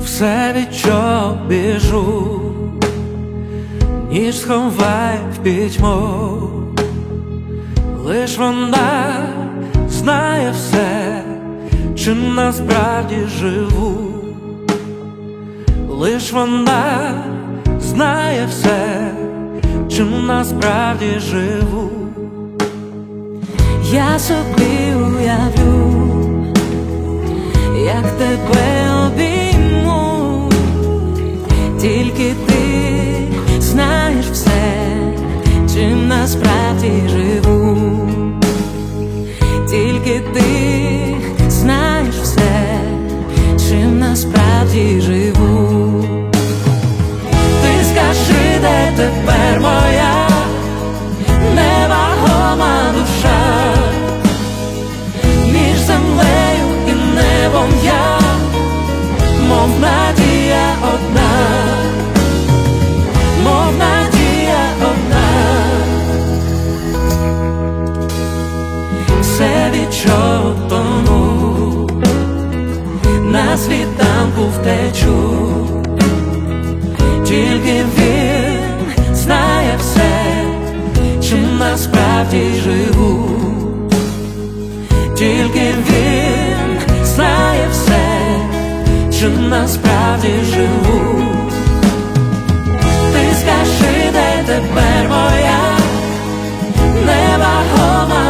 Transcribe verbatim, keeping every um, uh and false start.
Все, від чого біжу, ніж сховай в пітьму. Лиш вона знає все, чим насправді живу. Лиш вона знає все, чим насправді живу. Я собі уявлю, як тебе обійму, тільки ти знаєш все, чим насправді живу. Тільки ти знаєш все, чим насправді живу. Ти скажи, де тепер моя невагома душа? Між землею і небом я, мов надія одна, мов надія одна. Все, від чого тону, на світанку втечу. Тільки він знає все, чим насправді живу. Тільки він знає все, чим насправді живу. Ти скажи, де тепер моя невагома